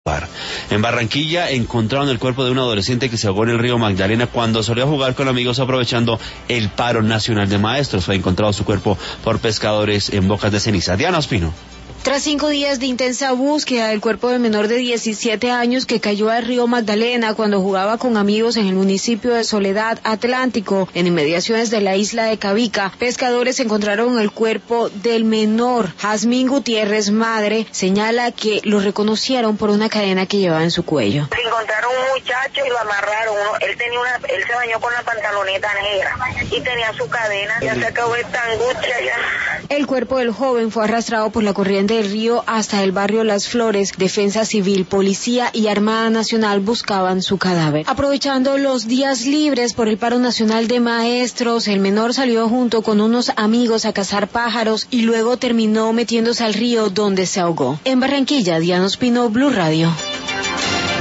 En Barranquilla encontraron el cuerpo de un adolescente que se ahogó en el río Magdalena cuando solía jugar con amigos aprovechando el paro nacional de maestros. Fue encontrado su cuerpo por pescadores en Bocas de Ceniza. Diana Ospino. Tras 5 días de intensa búsqueda del cuerpo del menor de 17 años que cayó al río Magdalena cuando jugaba con amigos en el municipio de Soledad Atlántico, en inmediaciones de la isla de Cabica, pescadores encontraron el cuerpo del menor. Jazmín Gutiérrez, madre, señala que lo reconocieron por una cadena que llevaba en su cuello. Se encontraron un muchacho y lo amarraron. Él se bañó con la pantaloneta negra y tenía su cadena. Ya se acabó esta angustia ya. El cuerpo del joven fue arrastrado por la corriente del río hasta el barrio Las Flores. Defensa Civil, Policía y Armada Nacional buscaban su cadáver. Aprovechando los días libres por el paro nacional de maestros, el menor salió junto con unos amigos a cazar pájaros y luego terminó metiéndose al río donde se ahogó. En Barranquilla, Diana Ospino, Blue Radio.